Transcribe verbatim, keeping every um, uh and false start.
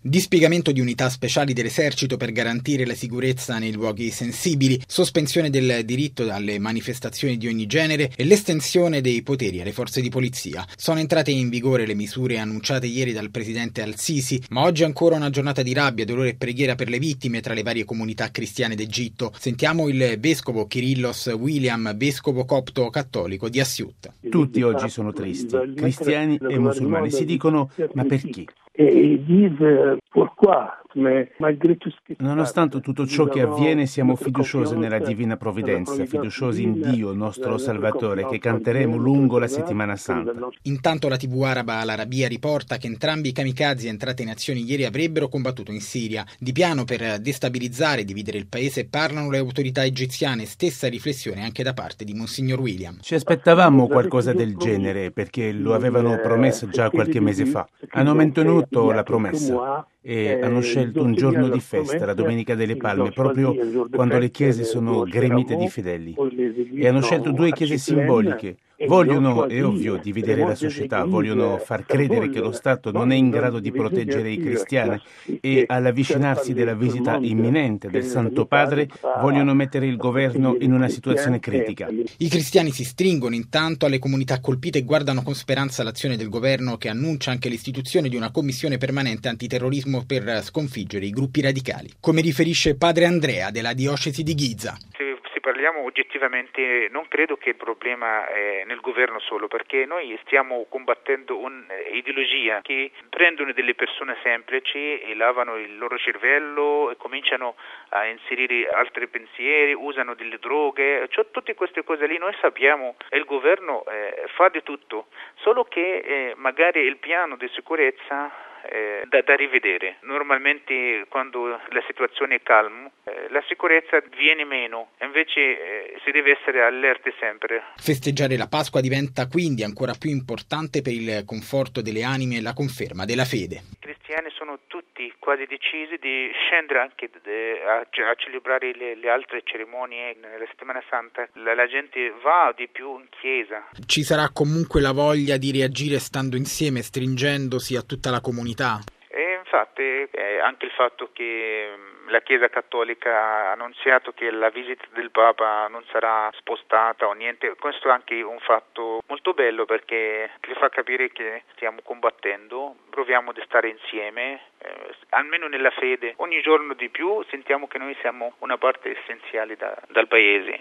Dispiegamento di unità speciali dell'esercito per garantire la sicurezza nei luoghi sensibili, sospensione del diritto alle manifestazioni di ogni genere e l'estensione dei poteri alle forze di polizia. Sono entrate in vigore le misure annunciate ieri dal presidente Al-Sisi, ma oggi è ancora una giornata di rabbia, dolore e preghiera per le vittime tra le varie comunità cristiane d'Egitto. Sentiamo il vescovo Kyrillos William, vescovo copto cattolico di Assiut. Tutti oggi sono tristi, cristiani e musulmani. Si dicono: ma perché? Nonostante tutto ciò che avviene, siamo fiduciosi nella divina provvidenza, fiduciosi in Dio, nostro Salvatore, che canteremo lungo la settimana santa. Intanto la tivù araba Al Arabiya riporta che entrambi i kamikaze entrati in azione ieri avrebbero combattuto in Siria. Di piano per destabilizzare e dividere il paese parlano le autorità egiziane, stessa riflessione anche da parte di Monsignor William. Ci aspettavamo qualcosa del genere perché lo avevano promesso già qualche mese fa. Hanno mantenuto la promessa e hanno scelto un giorno di festa, la Domenica delle Palme, proprio quando le chiese sono gremite di fedeli. E hanno scelto due chiese simboliche. Vogliono, è ovvio, dividere la società, vogliono far credere che lo Stato non è in grado di proteggere i cristiani e all'avvicinarsi della visita imminente del Santo Padre vogliono mettere il governo in una situazione critica. I cristiani si stringono intanto alle comunità colpite e guardano con speranza l'azione del governo, che annuncia anche l'istituzione di una commissione permanente antiterrorismo per sconfiggere i gruppi radicali. Come riferisce padre Andrea della diocesi di Giza. Parliamo oggettivamente, non credo che il problema è nel governo solo, perché noi stiamo combattendo un'ideologia che prendono delle persone semplici e lavano il loro cervello e cominciano a inserire altri pensieri, usano delle droghe, cioè tutte queste cose lì noi sappiamo e il governo eh, fa di tutto, solo che eh, magari il piano di sicurezza Eh, da, da rivedere. Normalmente quando la situazione è calma eh, la sicurezza viene meno, invece eh, si deve essere allerti sempre. Festeggiare la Pasqua diventa quindi ancora più importante per il conforto delle anime e la conferma della fede. I cristiani sono tutti quasi decisi di scendere anche de, a, a celebrare le, le altre cerimonie nella settimana santa. La, la gente va di più in chiesa. Ci sarà comunque la voglia di reagire stando insieme, stringendosi a tutta la comunità. E infatti eh, anche il fatto che la Chiesa Cattolica ha annunziato che la visita del Papa non sarà spostata o niente, questo è anche un fatto molto bello perché ci fa capire che stiamo combattendo, proviamo di stare insieme, eh, almeno nella fede. Ogni giorno di più sentiamo che noi siamo una parte essenziale da, dal paese.